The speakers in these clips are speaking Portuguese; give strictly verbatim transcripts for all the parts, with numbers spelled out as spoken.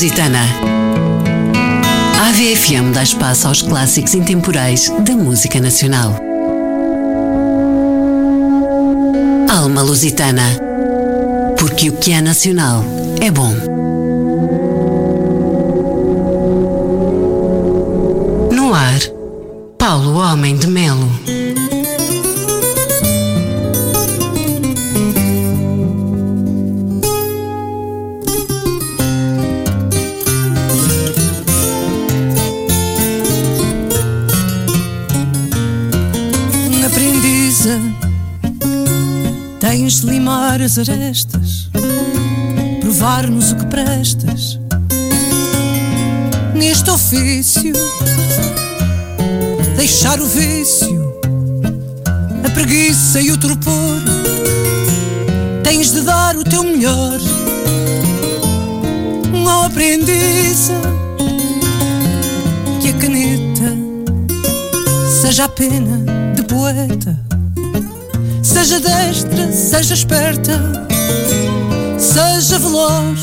Lusitana. A AVE F M dá espaço aos clássicos intemporais da música nacional. Alma Lusitana. Porque o que é nacional é bom. No ar, Paulo Homem de Melo. Aprendiza, tens de limar as arestas, provar-nos o que prestas neste ofício, deixar o vício, a preguiça e o torpor. Tens de dar o teu melhor, ó aprendiza, que a caneta seja a pena de poeta, seja destra, seja esperta, seja veloz,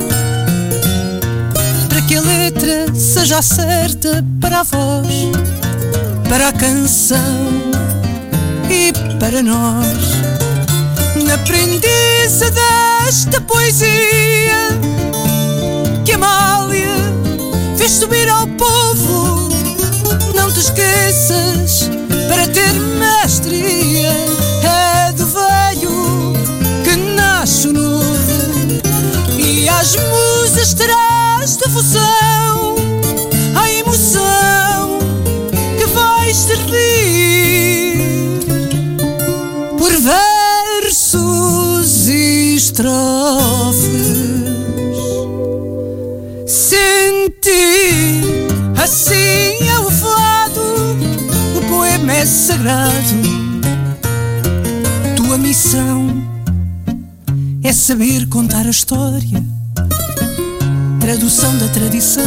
para que a letra seja certa para a voz, para a canção e para nós. Aprendiza desta poesia que Amália fez subir ao povo. Não te esqueças, para ter mestria é do velho que nasce o novo. E às musas terás devoção, a emoção que vais servir por versos e estrofes. Sentir assim é o fado, o poema é sagrado. Tua missão é saber contar a história, tradução da tradição.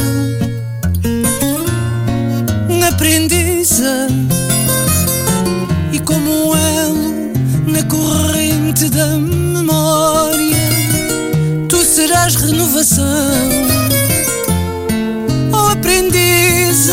Aprendiza, e como um elo na corrente da memória, tu serás renovação. Oh aprendiza,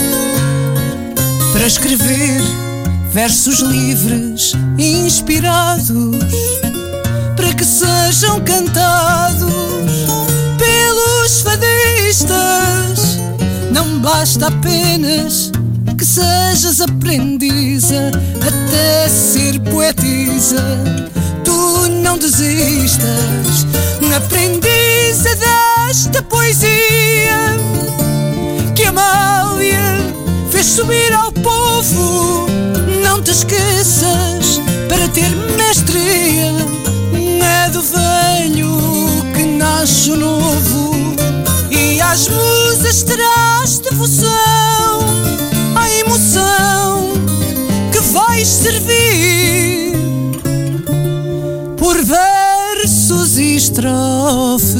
para escrever versos livres, inspirados, para que sejam cantados pelos fadistas. Não basta apenas que sejas aprendiza, até ser poetisa tu não desistas. Aprendiza desta poesia que Amália fez subir ao povo. Não te esqueças, para ter mestria é do velho que nasce o novo. E às musas terás devoção, a emoção que vais servir por versos e estrofes.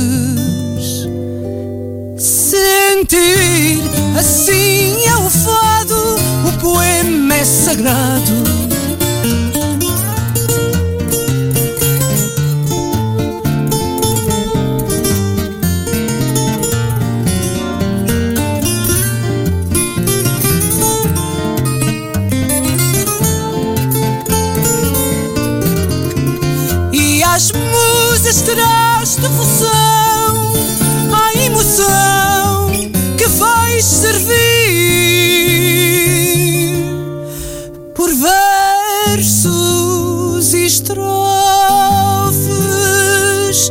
Sentir assim é o fado, o poema é sagrado. Às musas terás devoção, a emoção que vais servir por versos e estrofes.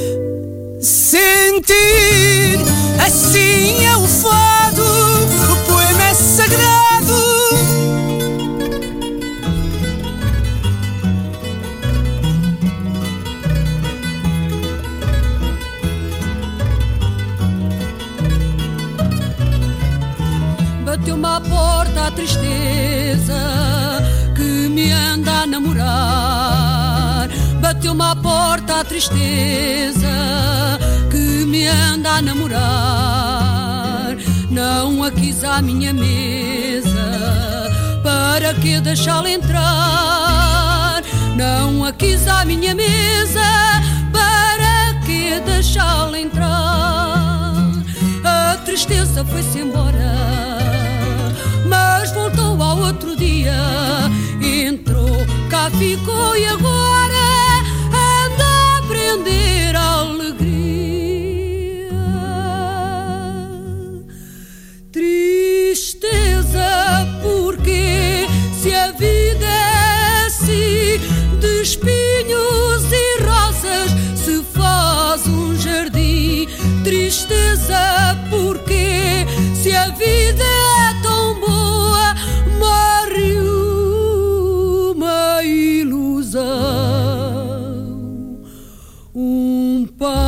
Sentir assim é o fado, o poema é sagrado. Bateu-me à porta a tristeza que me anda a namorar. Bateu-me à porta a tristeza que me anda a namorar. Não a quis à minha mesa, para que deixá-la entrar? Não a quis à minha mesa, para que deixá-la entrar? moça foi-se embora, mas voltou ao outro dia. Entrou, cá ficou e agora anda a aprender a alegria. Tristeza, porque se a vida é assim, de espinhos e rosas se faz um jardim. Tristeza, porque se a vida é tão boa, morre uma ilusão. Um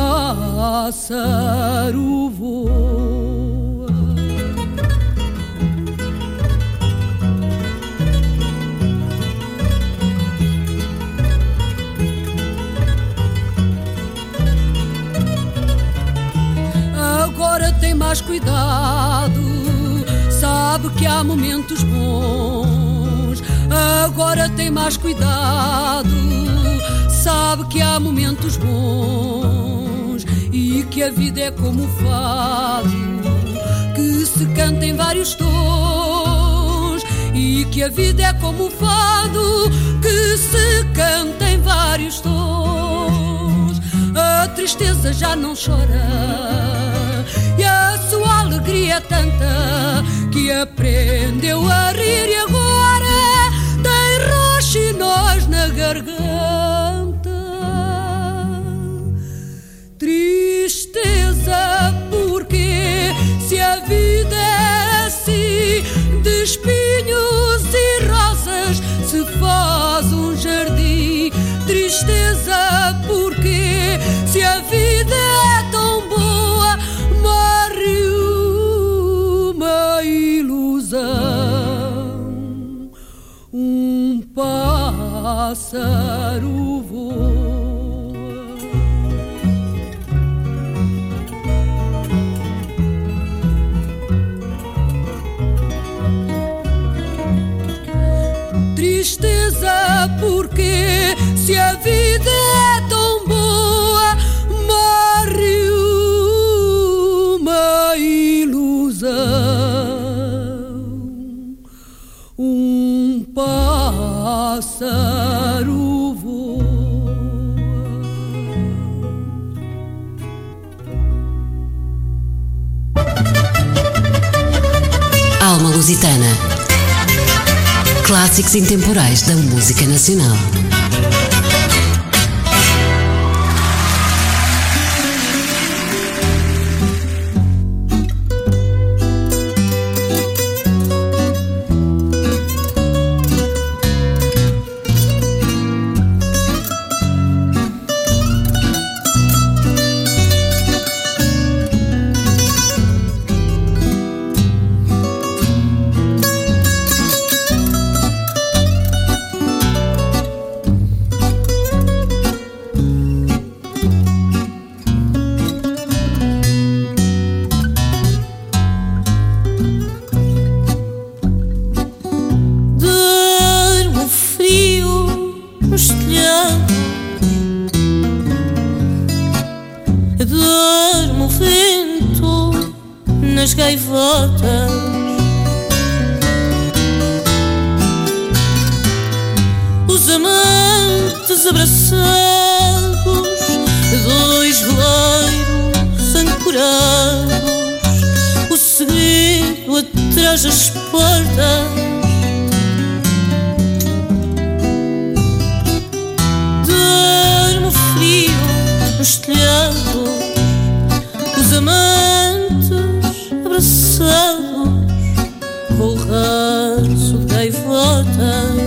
pássaro voa. Agora tem mais cuidado, sabe que há momentos bons. Agora tem mais cuidado, sabe que há momentos bons e que a vida é como o fado, que se canta em vários tons. E que a vida é como o fado, que se canta em vários tons. A tristeza já não chora e a sua alegria é tanta que aprendeu a rir e agora tem roxinóis na garganta. Tristeza, porque se a vida é assim, de espinhos e rosas se faz um jardim. Tristeza, porque se a vida é tão boa, morre uma ilusão. Um pássaro voa. Tristeza, porque se a vida é tão boa, morre uma ilusão. Um pássaro voa. Alma Lusitana. Clássicos intemporais da música nacional. Os amantes abraçados, dois veleiros ancorados, o segredo atrás das portas. Dorme frio nos telhados, os amantes abraçados, com o raso de gaivotas.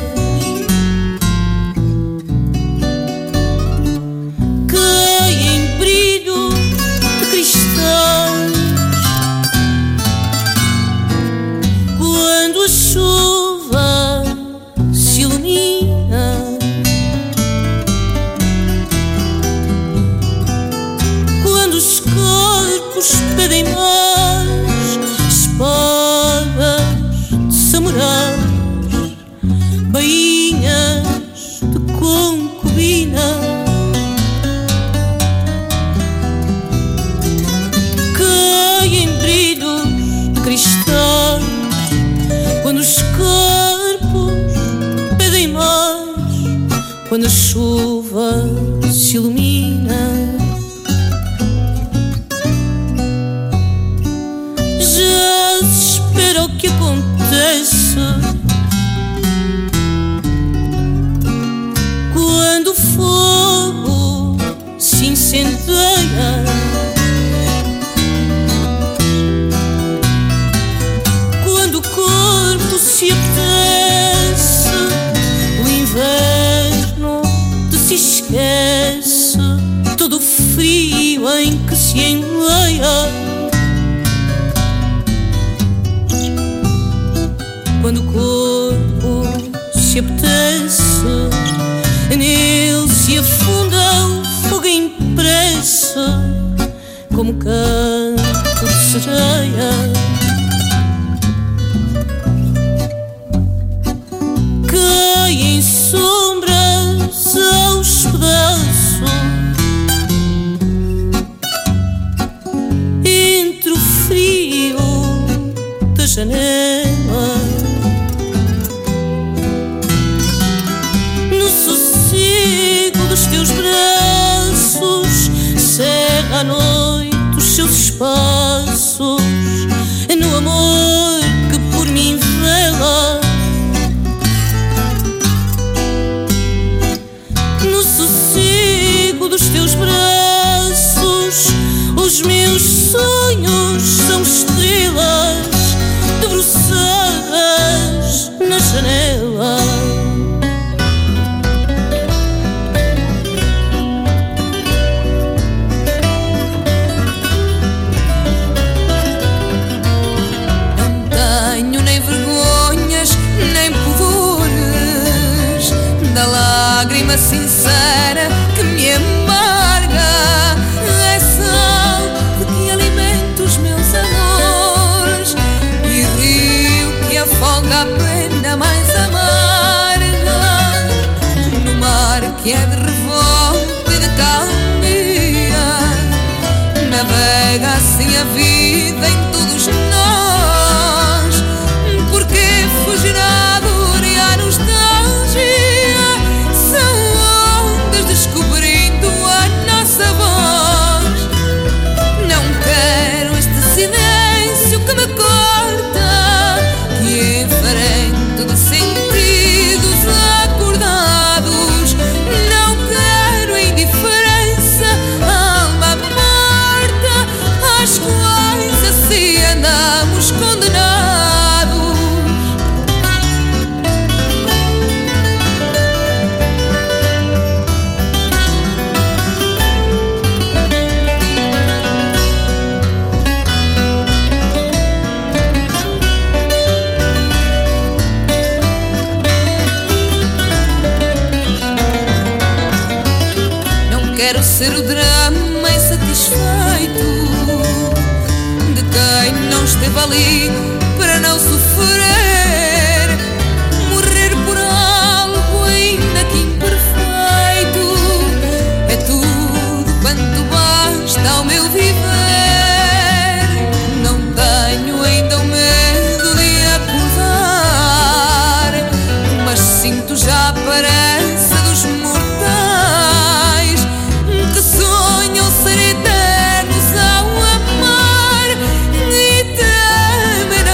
quando a chuva se ilumina. Já se espera o que acontece quando o fogo se incendeia. Quando o corpo se apetece, o inverno de se esquece, todo o frio em que se enleia. Quando o corpo se apetece, nele se afunda o fogo impresso, como canto de sereia. Cai em sombras aos pedaços, entre o frio da janela. Dos teus braços cerra à noite os seus espaços, no amor que por mim vela. No sossego dos teus braços, os meus sonhos são estrelas debruçadas na janela. Lágrima sincera que me amarga, é sal de que alimenta os meus amores, e rio que afoga a pena mais amarga. No mar que é de revolta e de calmia, navega assim a vida em todos nós. Porque fugirá a dor e a nostalgia, descobrindo a nossa voz. Não quero este silêncio que me corta, que enfrento de sentidos acordados. Não quero a indiferença, alma morta, às quais assim andamos condenados. Quero ser o drama insatisfeito de quem não esteve ali para não sofrer, morrer por algo ainda que imperfeito. É tudo quanto basta ao meu viver. Não tenho ainda o medo de acordar, mas sinto já a aparência dos mortais que sonham ser eternos ao amar e temem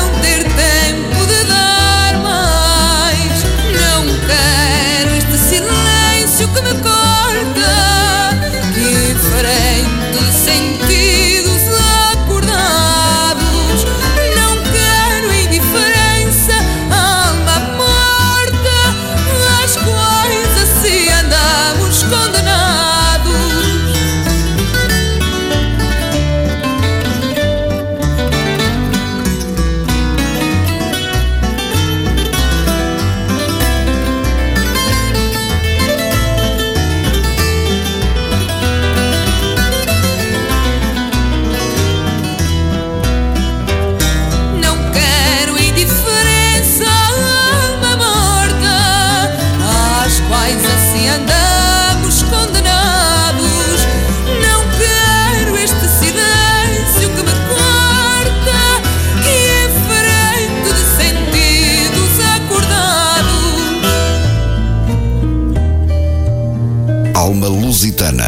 Serrana.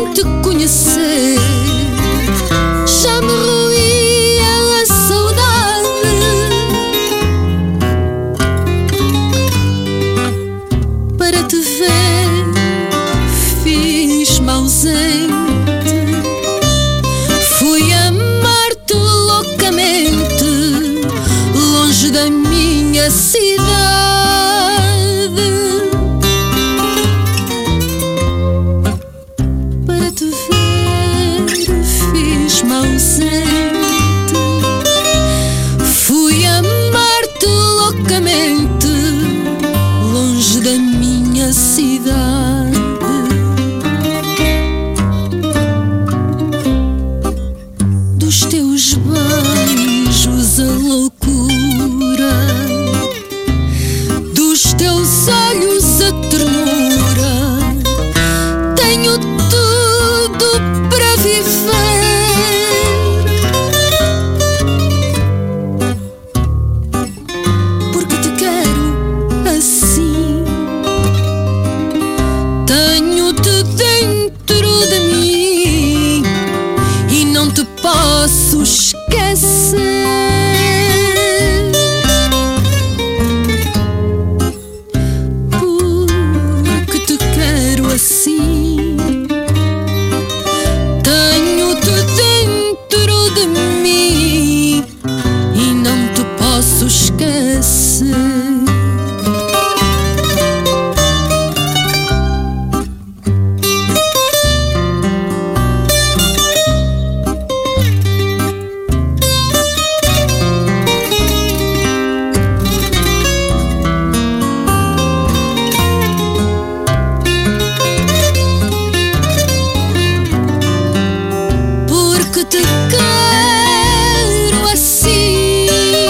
sem te conhecer já me roía a saudade. Para te ver fiz-me ausente, fui amar-te loucamente, longe da minha cidade. Para te ver fiz-me ausente, fui amar-te loucamente, longe da minha cidade. Dos teus beijos a loucura, dos teus olhos a ternura, tenho tudo para viver. Porque te quero assim, tenho-te dentro de mim e não te posso esquecer. Porque te quero assim, tenho-te dentro de mim e não te posso esquecer. Porque te quero assim,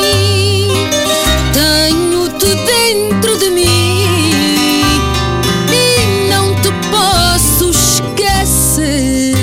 tenho-te dentro de mim e não te posso esquecer.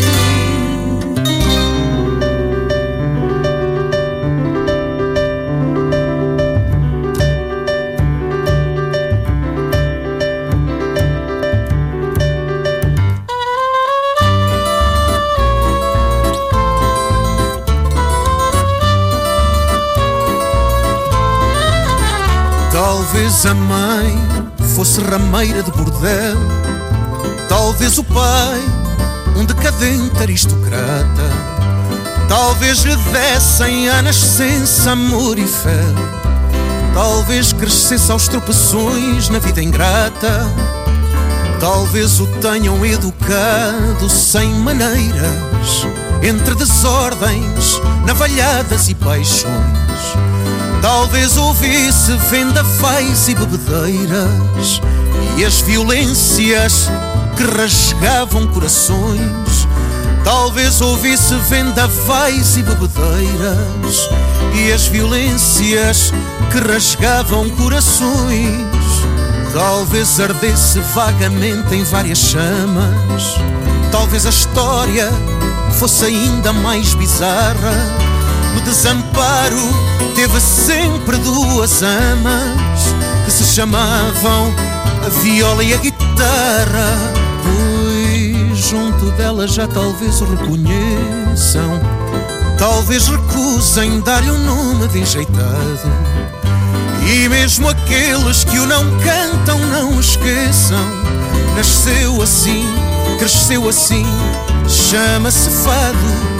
Talvez a mãe fosse rameira de bordel, talvez o pai um decadente aristocrata, talvez lhe dessem à nascença amor e fé, talvez crescesse aos tropeções na vida ingrata, talvez o tenham educado sem maneiras, entre desordens, navalhadas e paixões. Talvez ouvisse vendavais e bebedeiras e as violências que rasgavam corações. Talvez ouvisse vendavais e bebedeiras e as violências que rasgavam corações. Talvez ardesse vagamente em várias chamas. Talvez a história fosse ainda mais bizarra. No desamparo teve sempre duas amas que se chamavam a viola e a guitarra. Pois junto dela já talvez o reconheçam, talvez recusem dar-lhe um nome de enjeitado. E mesmo aqueles que o não cantam não esqueçam, nasceu assim, cresceu assim, chama-se fado.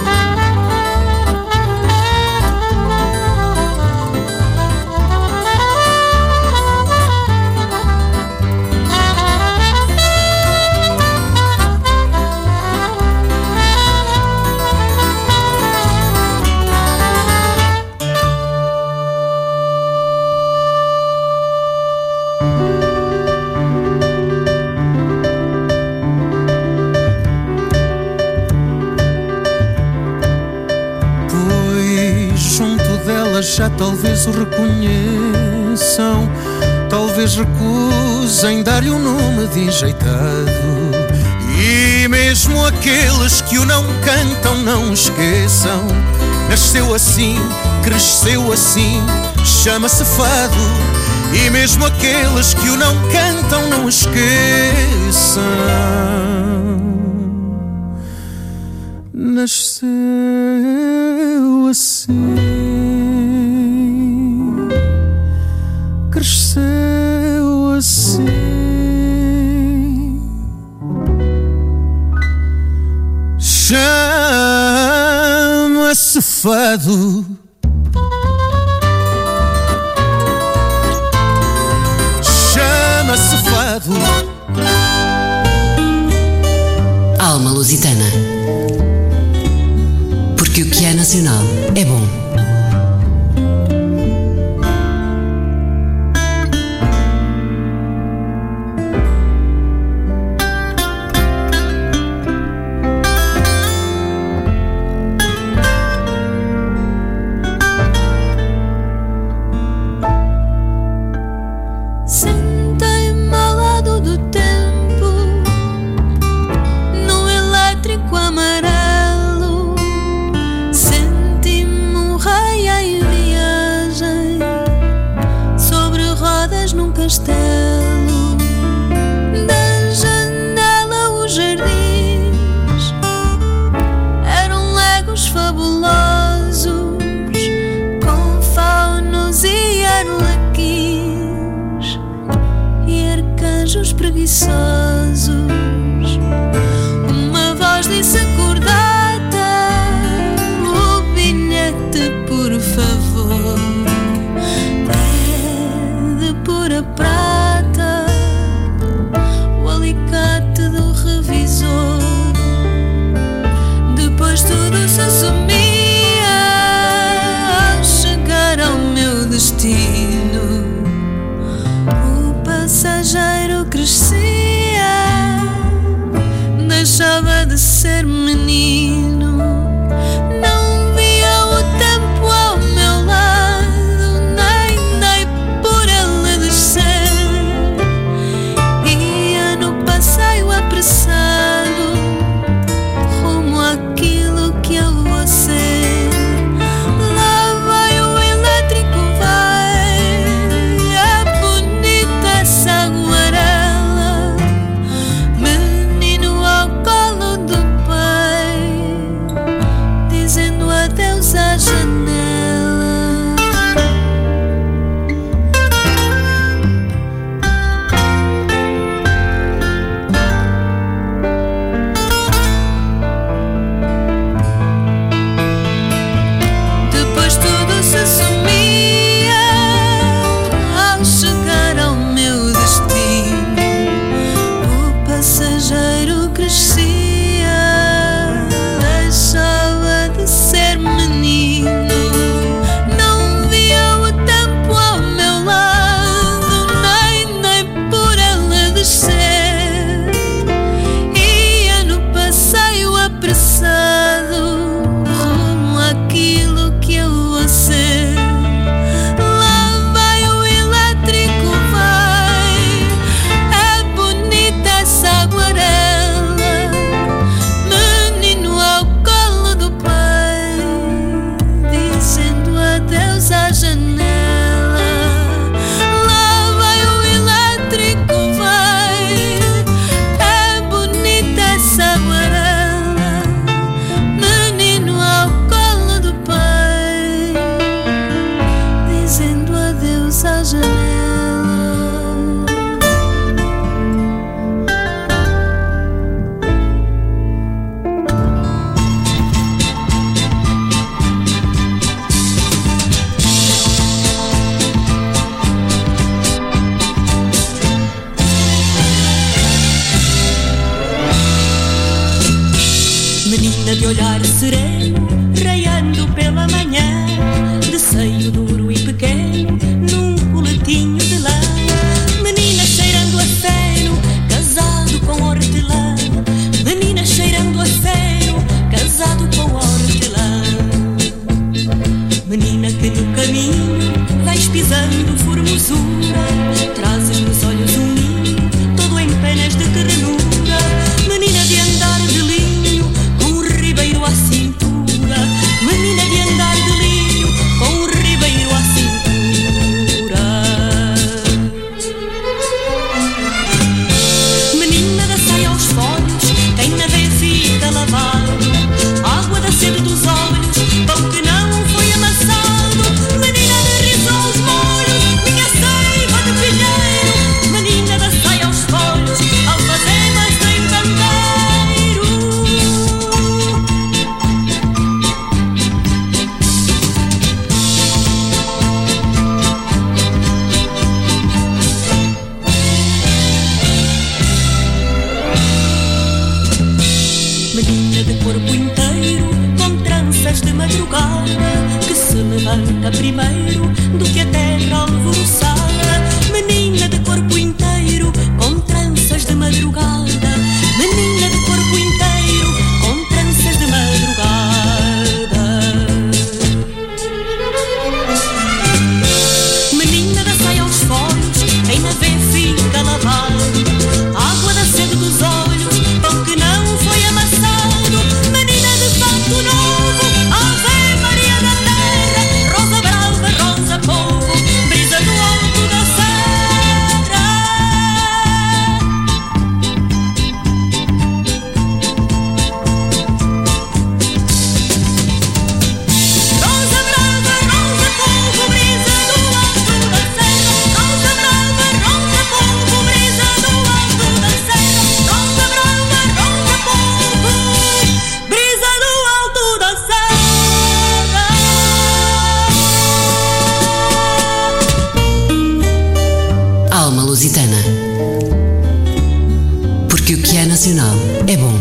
Já talvez o reconheçam, talvez recusem dar-lhe um nome de enjeitado. E mesmo aqueles que o não cantam não esqueçam, nasceu assim, cresceu assim, chama-se fado. E mesmo aqueles que o não cantam não esqueçam, nasceu assim, cresceu assim, chama-se fado. Chama-se fado. Alma Lusitana. Porque o que é nacional é bom. Menina de andar de linho, com o ribeiro à cintura. menina de corpo inteiro, com tranças de madrugada, que se levanta primeiro do que a terra alvoroçada. Menina de corpo inteiro, com tranças de madrugada, menina de corpo inteiro, com tranças de madrugada. Menina da saia aos folhos, em navê fica lavado, água da sede dos olhos, pão que não foi amassado. Menina de fato novo, Ave Maria da terra, rosa brava, rosa povo, brisa do alto da serra. Rosa brava, rosa povo, brisa do alto da serra. Rosa brava, rosa povo, brisa do alto da serra. Rosa brava, rosa povo, brisa do alto da serra. Alma Lusitana. Porque o que é nacional é bom.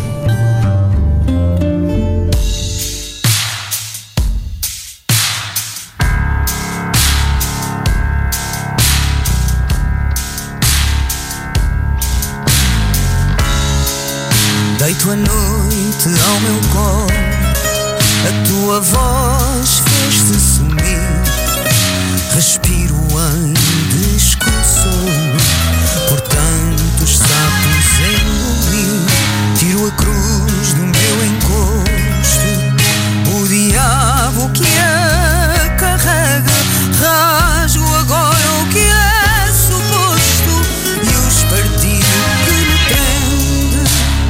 Deito a noite ao meu colo, a tua voz fez-se sumir. Respiro em desconsolo por tantos sapos engolir. Tiro a cruz do meu encosto, o diabo que a carrega. Rasgo agora o que é suposto e o espartilho que me prende.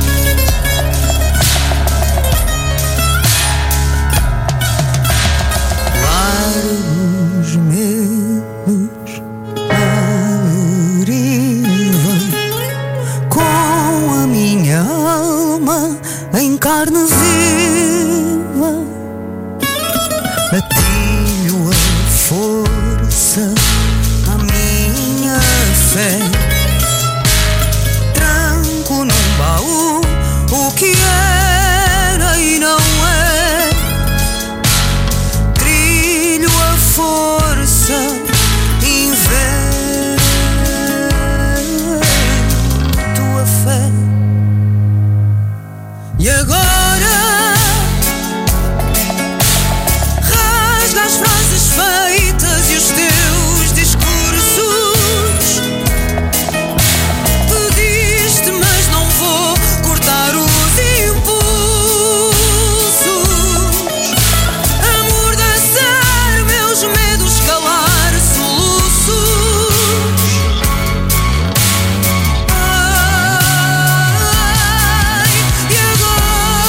Largos medos à deriva, com a minha alma em carne viva. Atilho a força à minha fé, tranco num baú o que era e não é. Trilho a força, invento a fé. E agora rasga as frases feitas e os teus discursos. Pediste, mas não vou cortar os impulsos. Amordaçar meus medos, calar soluços. Ai, e agora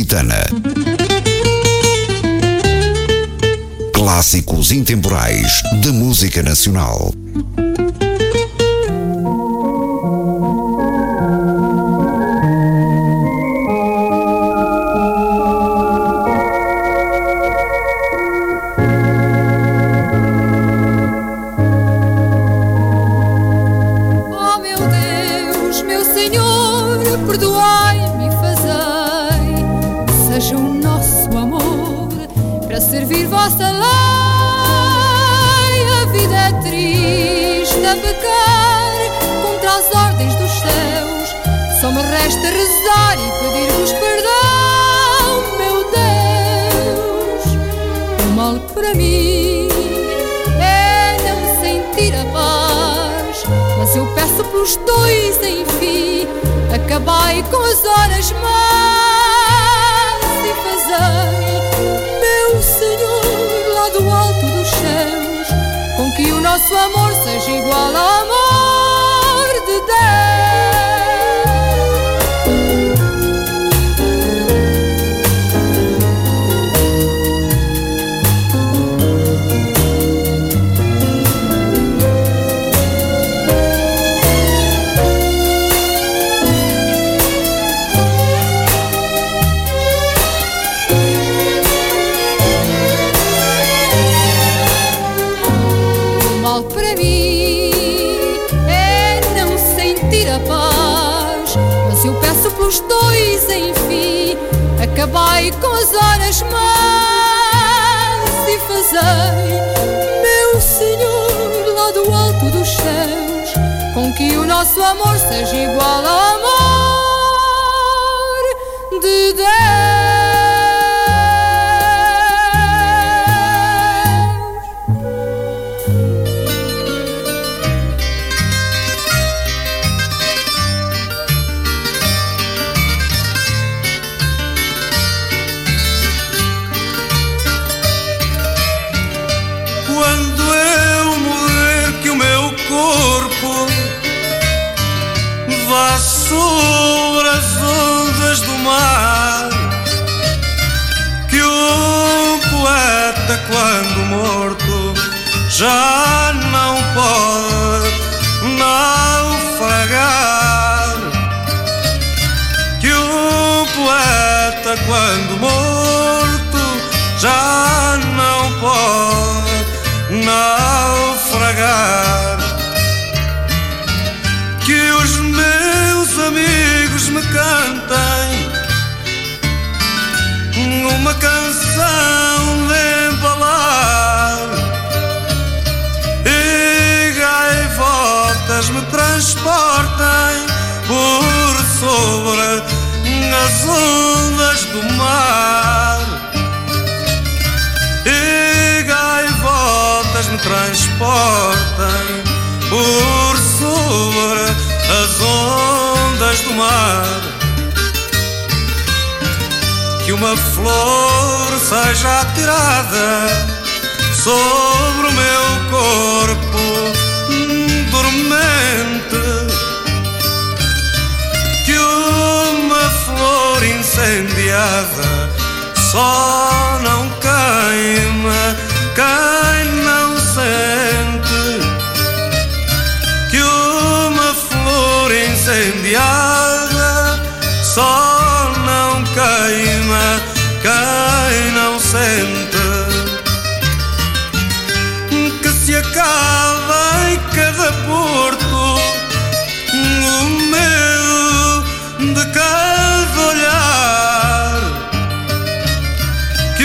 Lusitana. Clássicos intemporais da música nacional. Só me resta rezar e pedir-vos perdão, meu Deus. O mal para mim é não sentir a paz, mas eu peço pelos dois, enfim, acabai com as horas más e fazei, meu Senhor, lá do alto dos céus, com que o nosso amor seja igual ao amor de Deus. Pelos dois, enfim, acabai com as horas más e fazei, meu Senhor, lá do alto dos céus, com que o nosso amor seja igual ao amor de Deus. Sobre as ondas do mar, que o poeta, quando morto, já não pode naufragar. Que o poeta, quando morto, já não pode naufragar. Que os meus amigos me cantem uma canção de embalar e gaivotas me transportem por sobre as ondas do mar. E gaivotas me transportem por sobre as ondas do mar. Que uma flor seja atirada sobre o meu corpo dormente. Que uma flor incendiada só não queima quem não sente. Que uma flor incendiada só não queima quem não sente. Que se acaba em cada porto o medo de cada olhar. Que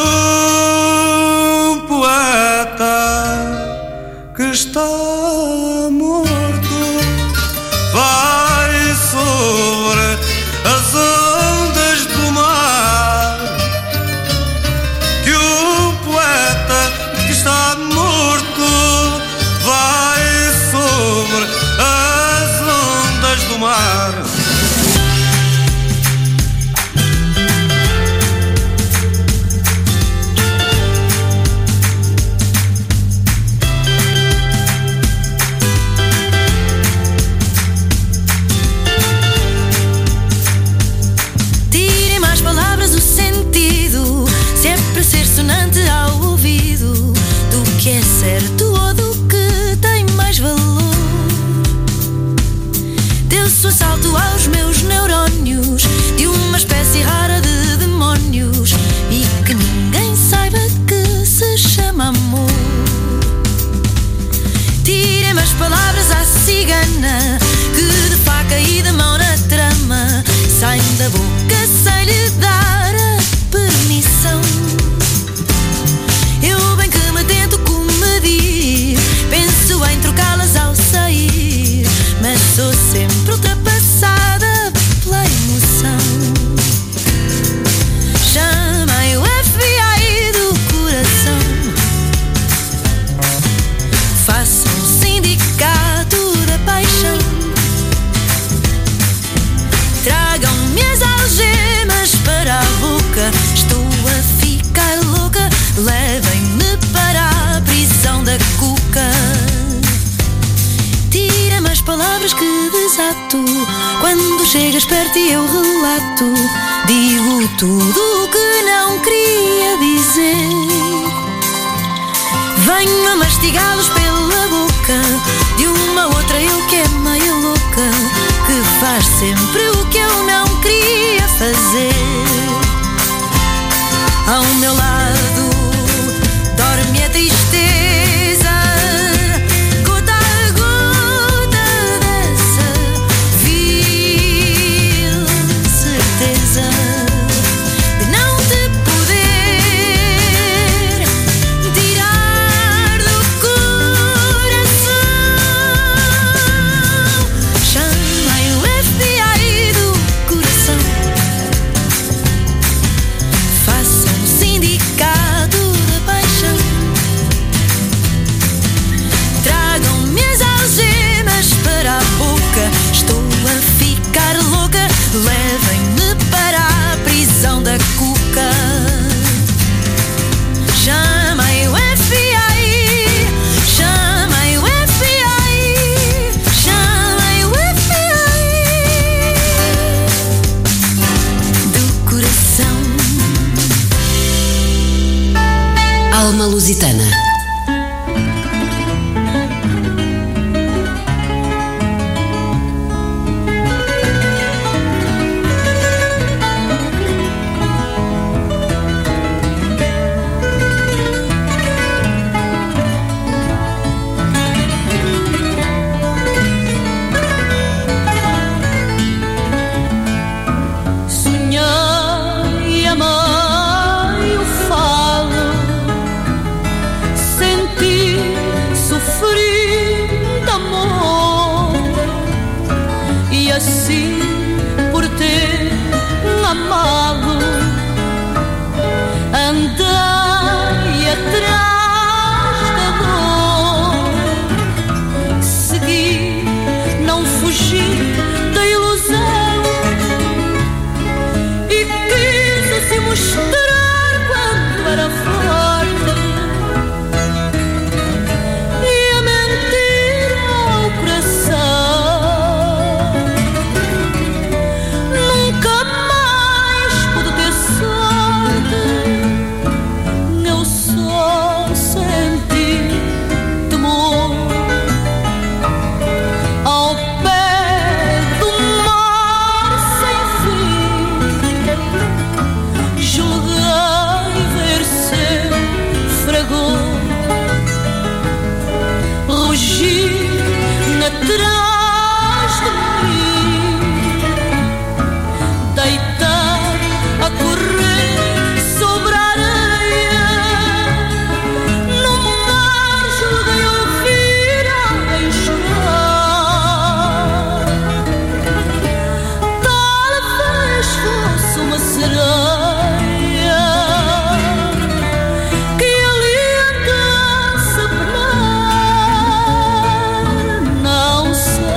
o poeta que está morto vai sobre as ondas do mar. Que o poeta que está morto vai sobre as ondas do mar. é certo ou do que tem mais valor. Deu-se o assalto aos meus neurónios de uma espécie rara de demónios, e que ninguém saiba que se chama amor. Tirem-me as palavras à cigana, que de faca e de mão na trama saem da boca sem lhe dar a permissão. Eu bem que me tento comedir, penso em trocá-las ao sair, mas sou sempre ultrapassada pela emoção. Chamei o F B I do coração, faço um sindicato da paixão. Tragam-me as algemas para a boca, estou a ficar louca, levem-me para a prisão da cuca. Tira-me as palavras que desato, quando chegas perto e eu relato, digo tudo o que não queria dizer. Venho a mastigá-los pela boca de uma outra eu que é meio louca, que faz sempre o que eu não queria fazer. Ao meu lado dorme a tristeza, gota a gota dessa vil certeza de não te poder tirar do coração. Chamei o F B I do coração, faço um sindicato da paixão. Tragam-me as algemas para a boca, estou a ficar louca, levem-me para a prisão da cuca. Chamei o F B I, chamei o F B I, chamei o F B I do coração. Alma Lusitana. Sonhei, amei o falo, senti, sofri de amor, e assim por ter amado andei atrás da dor, segui, não fugi da ilusão, e quis assim mostrar quanto era forte, e a mentir ao coração. Nunca mais pude ter sorte, eu só senti temor ao pé do mar sem fim. Julguei ver seu fragor, rugi atrás de mim, deitar a correr sobre a areia, no mar julguei ouvir alguém chorar. Talvez fosse uma sereia que ali andasse a penar, não sei.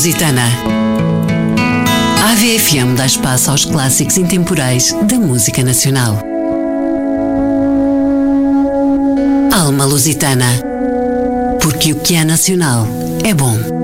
Lusitana. A AVE F M dá espaço aos clássicos intemporais da música nacional. Alma Lusitana. Porque o que é nacional é bom.